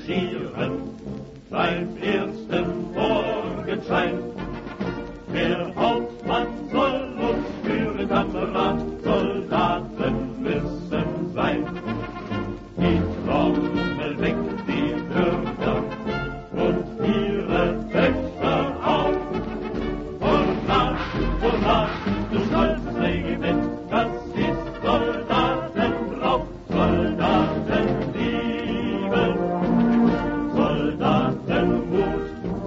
marschieren beim ersten Morgenschein. Der Hauptmann soll uns führen, Kamerad, Soldaten müssen sein. Die Trommel weckt die Bürger und ihre Töchter auf. Hurra, du stolzes Regiment, das ist Soldatenbrauch, Soldatenliebe, Soldatenmut.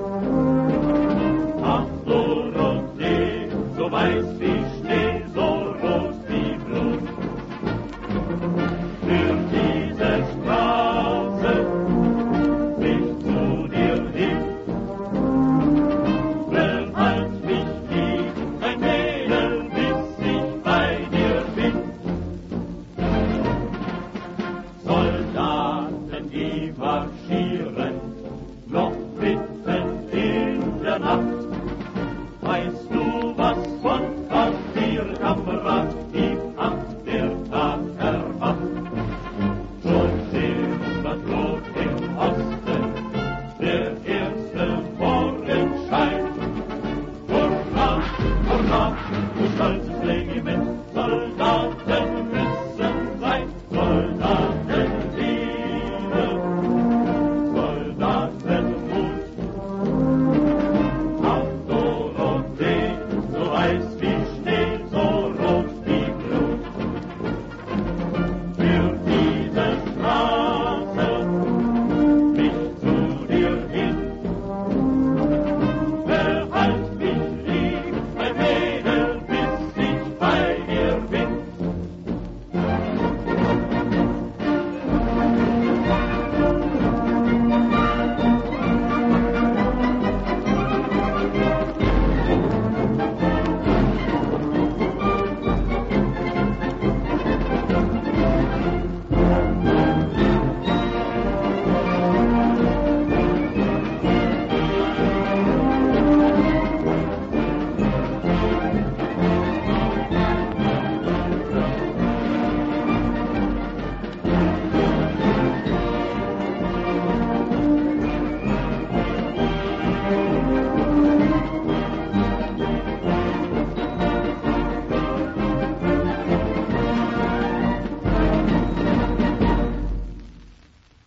Ach, so rot so weiß wie Schnee, so rot wie Blut. Für diese Straße ich zu dir hin. Behalt mich lieb, mein Mädel, bis ich bei dir bin. Soldaten, die marschieren, noch mitten in der Nacht. Weißt du, was von passiert, Kamerad?